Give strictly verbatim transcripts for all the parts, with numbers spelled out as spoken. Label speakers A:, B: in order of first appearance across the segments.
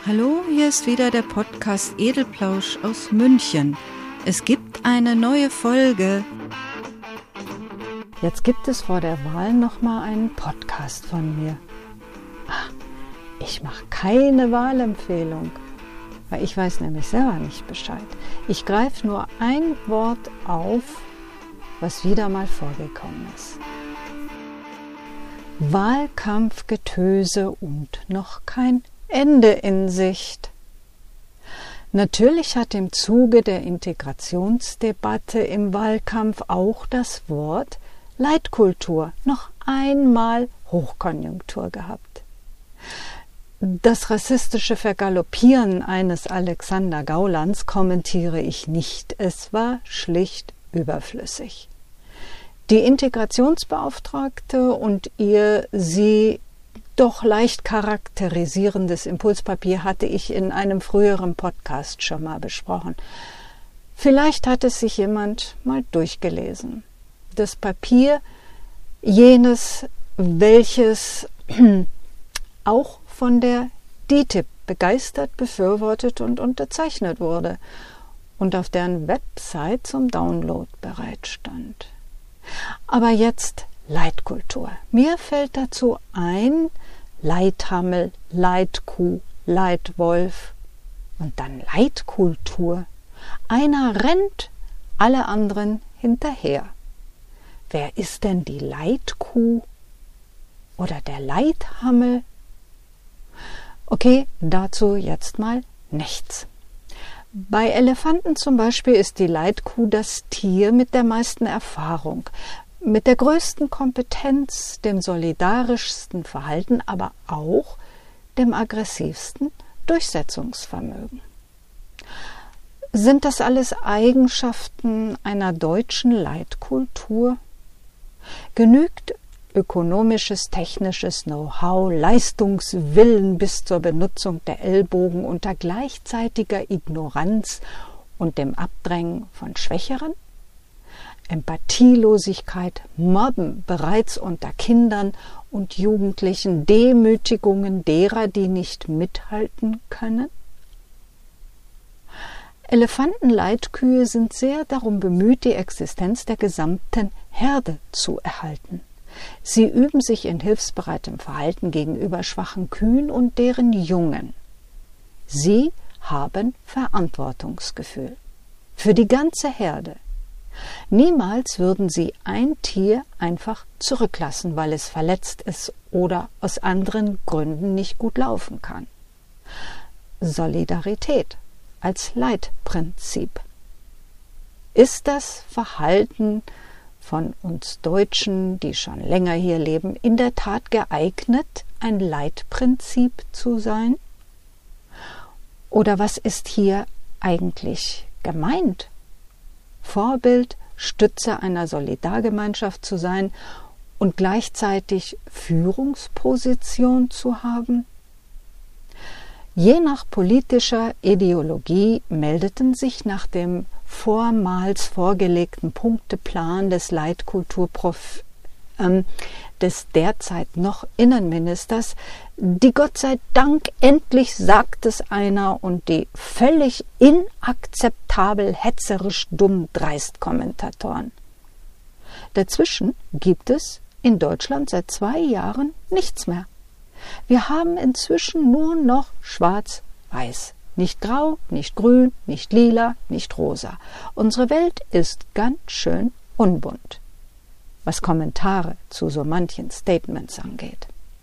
A: Hallo, hier ist wieder der Podcast Edelplausch aus München. Es gibt eine neue Folge.
B: Jetzt gibt es vor der Wahl nochmal einen Podcast von mir. Ach, ich mache keine Wahlempfehlung, weil ich weiß nämlich selber nicht Bescheid. Ich greife nur ein Wort auf, was wieder mal vorgekommen ist. Wahlkampfgetöse und noch kein Ende in Sicht. Natürlich hat im Zuge der Integrationsdebatte im Wahlkampf auch das Wort Leitkultur noch einmal Hochkonjunktur gehabt. Das rassistische Vergaloppieren eines Alexander Gaulands kommentiere ich nicht. Es war schlicht überflüssig. Die Integrationsbeauftragte und ihr sie doch leicht charakterisierendes Impulspapier hatte ich in einem früheren Podcast schon mal besprochen. Vielleicht hat es sich jemand mal durchgelesen. Das Papier, jenes, welches auch von der D I T I B begeistert, befürwortet und unterzeichnet wurde und auf deren Website zum Download bereitstand. Aber jetzt Leitkultur. Mir fällt dazu ein Leithammel, Leitkuh, Leitwolf und dann Leitkultur. Einer rennt, alle anderen hinterher. Wer ist denn die Leitkuh oder der Leithammel? Okay, dazu jetzt mal nichts. Bei Elefanten zum Beispiel ist die Leitkuh das Tier mit der meisten Erfahrung, mit der größten Kompetenz, dem solidarischsten Verhalten, aber auch dem aggressivsten Durchsetzungsvermögen. Sind das alles Eigenschaften einer deutschen Leitkultur? Genügt ökonomisches, technisches Know-how, Leistungswillen bis zur Benutzung der Ellbogen unter gleichzeitiger Ignoranz und dem Abdrängen von Schwächeren? Empathielosigkeit, Mobben bereits unter Kindern und Jugendlichen, Demütigungen derer, die nicht mithalten können? Elefantenleitkühe sind sehr darum bemüht, die Existenz der gesamten Herde zu erhalten. Sie üben sich in hilfsbereitem Verhalten gegenüber schwachen Kühen und deren Jungen. Sie haben Verantwortungsgefühl für die ganze Herde. Niemals würden sie ein Tier einfach zurücklassen, weil es verletzt ist oder aus anderen Gründen nicht gut laufen kann. Solidarität als Leitprinzip. Ist das Verhalten von uns Deutschen, die schon länger hier leben, in der Tat geeignet, ein Leitprinzip zu sein? Oder was ist hier eigentlich gemeint? Vorbild, Stütze einer Solidargemeinschaft zu sein und gleichzeitig Führungsposition zu haben? Je nach politischer Ideologie meldeten sich nach dem vormals vorgelegten Punkteplan des Leitkulturprof ähm, des derzeit noch Innenministers, die Gott sei Dank endlich sagt es einer und die völlig inakzeptabel hetzerisch dumm dreist Kommentatoren. Dazwischen gibt es in Deutschland seit zwei Jahren nichts mehr. Wir haben inzwischen nur noch schwarz-weiß. Nicht grau, nicht grün, nicht lila, nicht rosa. Unsere Welt ist ganz schön unbunt, was Kommentare zu so manchen Statements angeht.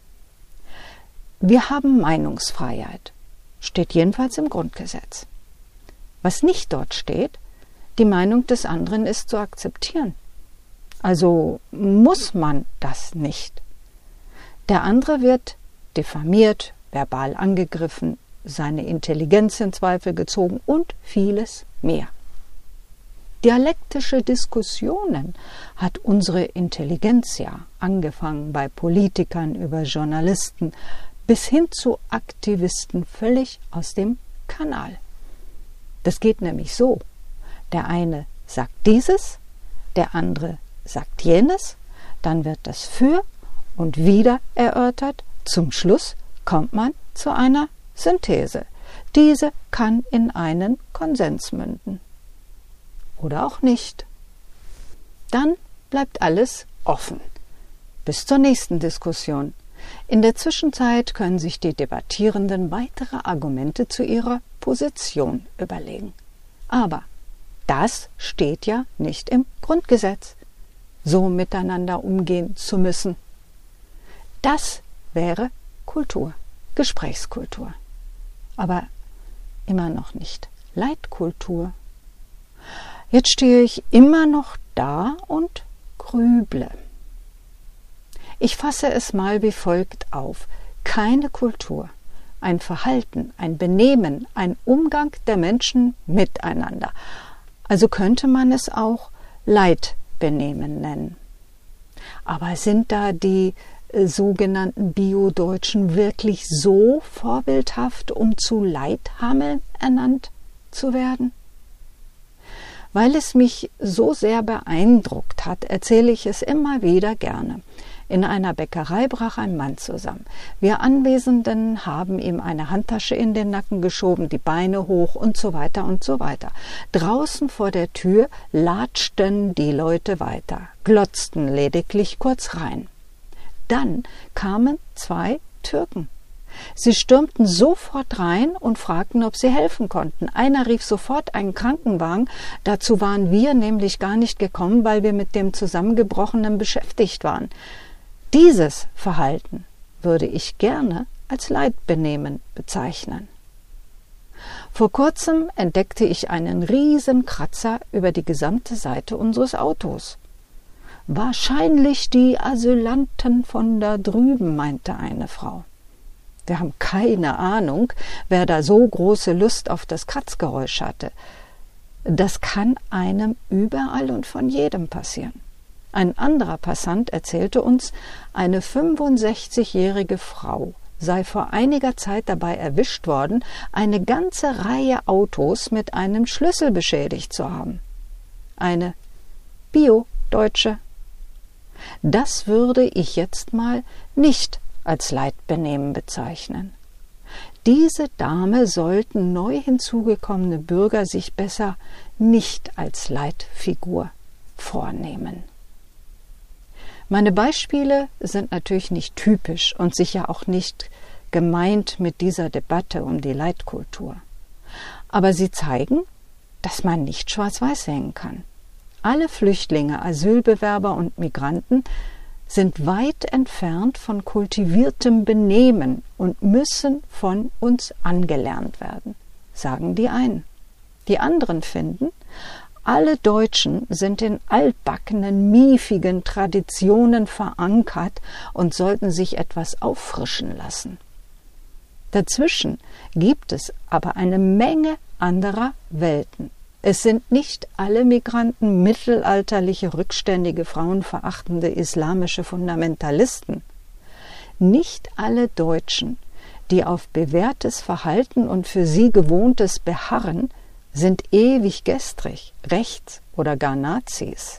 B: Wir haben Meinungsfreiheit, steht jedenfalls im Grundgesetz. Was nicht dort steht, die Meinung des anderen ist zu akzeptieren. Also muss man das nicht. Der andere wird diffamiert, verbal angegriffen, seine Intelligenz in Zweifel gezogen und vieles mehr. Dialektische Diskussionen hat unsere Intelligenz ja, angefangen bei Politikern über Journalisten bis hin zu Aktivisten, völlig aus dem Kanal. Das geht nämlich so. Der eine sagt dieses, der andere sagt jenes, dann wird das für und wieder erörtert. Zum Schluss kommt man zu einer Synthese. Diese kann in einen Konsens münden. Oder auch nicht. Dann bleibt alles offen. Bis zur nächsten Diskussion. In der Zwischenzeit können sich die Debattierenden weitere Argumente zu ihrer Position überlegen. Aber das steht ja nicht im Grundgesetz, so miteinander umgehen zu müssen. Das wäre Kultur, Gesprächskultur. Aber immer noch nicht Leitkultur. Jetzt stehe ich immer noch da und grüble. Ich fasse es mal wie folgt auf. Keine Kultur, ein Verhalten, ein Benehmen, ein Umgang der Menschen miteinander. Also könnte man es auch Leitbenehmen nennen. Aber sind da die äh, sogenannten Bio-Deutschen wirklich so vorbildhaft, um zu Leithammeln ernannt zu werden? Weil es mich so sehr beeindruckt hat, erzähle ich es immer wieder gerne. In einer Bäckerei brach ein Mann zusammen. Wir Anwesenden haben ihm eine Handtasche in den Nacken geschoben, die Beine hoch und so weiter und so weiter. Draußen vor der Tür latschten die Leute weiter, glotzten lediglich kurz rein. Dann kamen zwei Türken. Sie stürmten sofort rein und fragten, ob sie helfen konnten. Einer rief sofort einen Krankenwagen. Dazu waren wir nämlich gar nicht gekommen, weil wir mit dem Zusammengebrochenen beschäftigt waren. Dieses Verhalten würde ich gerne als Leitbenehmen bezeichnen. Vor kurzem entdeckte ich einen riesen Kratzer über die gesamte Seite unseres Autos. Wahrscheinlich die Asylanten von da drüben, meinte eine Frau. Wir haben keine Ahnung, wer da so große Lust auf das Kratzgeräusch hatte. Das kann einem überall und von jedem passieren. Ein anderer Passant erzählte uns, eine fünfundsechzigjährige Frau sei vor einiger Zeit dabei erwischt worden, eine ganze Reihe Autos mit einem Schlüssel beschädigt zu haben. Eine Bio-Deutsche. Das würde ich jetzt mal nicht als Leitbenehmen bezeichnen. Diese Dame sollten neu hinzugekommene Bürger sich besser nicht als Leitfigur vornehmen. Meine Beispiele sind natürlich nicht typisch und sicher auch nicht gemeint mit dieser Debatte um die Leitkultur. Aber sie zeigen, dass man nicht schwarz-weiß sehen kann. Alle Flüchtlinge, Asylbewerber und Migranten sind weit entfernt von kultiviertem Benehmen und müssen von uns angelernt werden, sagen die einen. Die anderen finden, alle Deutschen sind in altbackenen, miefigen Traditionen verankert und sollten sich etwas auffrischen lassen. Dazwischen gibt es aber eine Menge anderer Welten. Es sind nicht alle Migranten mittelalterliche, rückständige, frauenverachtende islamische Fundamentalisten. Nicht alle Deutschen, die auf bewährtes Verhalten und für sie Gewohntes beharren, sind ewig gestrig, rechts oder gar Nazis.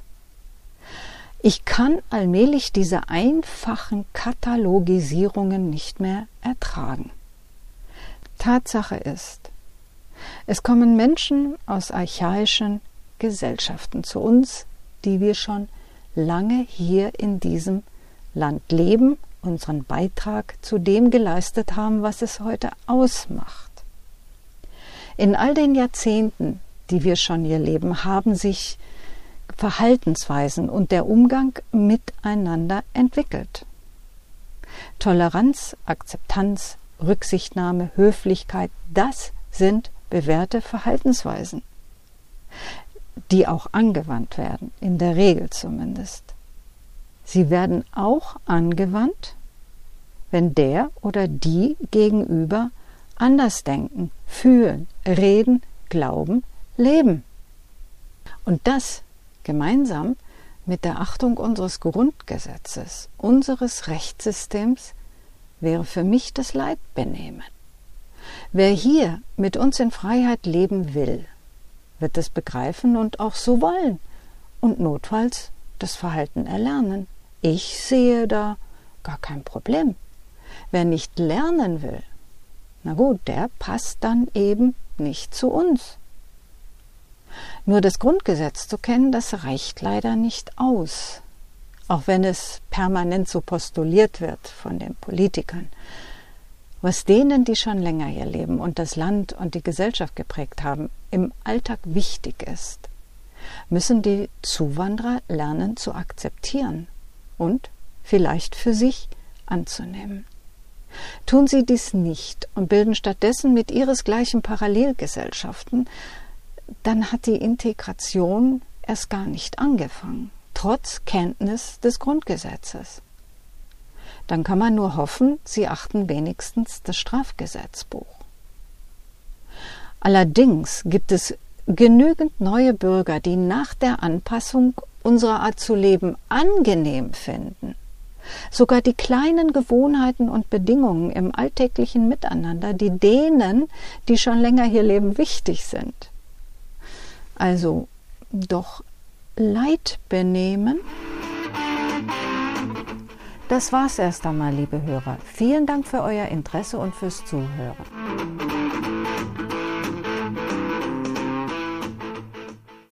B: Ich kann allmählich diese einfachen Katalogisierungen nicht mehr ertragen. Tatsache ist, es kommen Menschen aus archaischen Gesellschaften zu uns, die wir schon lange hier in diesem Land leben, unseren Beitrag zu dem geleistet haben, was es heute ausmacht. In all den Jahrzehnten, die wir schon hier leben, haben sich Verhaltensweisen und der Umgang miteinander entwickelt. Toleranz, Akzeptanz, Rücksichtnahme, Höflichkeit, das sind bewährte Verhaltensweisen, die auch angewandt werden, in der Regel zumindest. Sie werden auch angewandt, wenn der oder die Gegenüber anders denken, fühlen, reden, glauben, leben. Und das gemeinsam mit der Achtung unseres Grundgesetzes, unseres Rechtssystems, wäre für mich das Leitbenehmen. Wer hier mit uns in Freiheit leben will, wird es begreifen und auch so wollen und notfalls das Verhalten erlernen. Ich sehe da gar kein Problem. Wer nicht lernen will, Na gut, der passt dann eben nicht zu uns. Nur das Grundgesetz zu kennen, das reicht leider nicht aus. Auch wenn es permanent so postuliert wird von den Politikern. Was denen, die schon länger hier leben und das Land und die Gesellschaft geprägt haben, im Alltag wichtig ist, müssen die Zuwanderer lernen zu akzeptieren und vielleicht für sich anzunehmen. Tun sie dies nicht und bilden stattdessen mit ihresgleichen Parallelgesellschaften, dann hat die Integration erst gar nicht angefangen, trotz Kenntnis des Grundgesetzes. Dann kann man nur hoffen, sie achten wenigstens das Strafgesetzbuch. Allerdings gibt es genügend neue Bürger, die nach der Anpassung unsere Art zu leben angenehm finden. Sogar die kleinen Gewohnheiten und Bedingungen im alltäglichen Miteinander, die denen, die schon länger hier leben, wichtig sind. Also doch Leitbenehmen. Das war's erst einmal, liebe Hörer. Vielen Dank für euer Interesse und fürs Zuhören.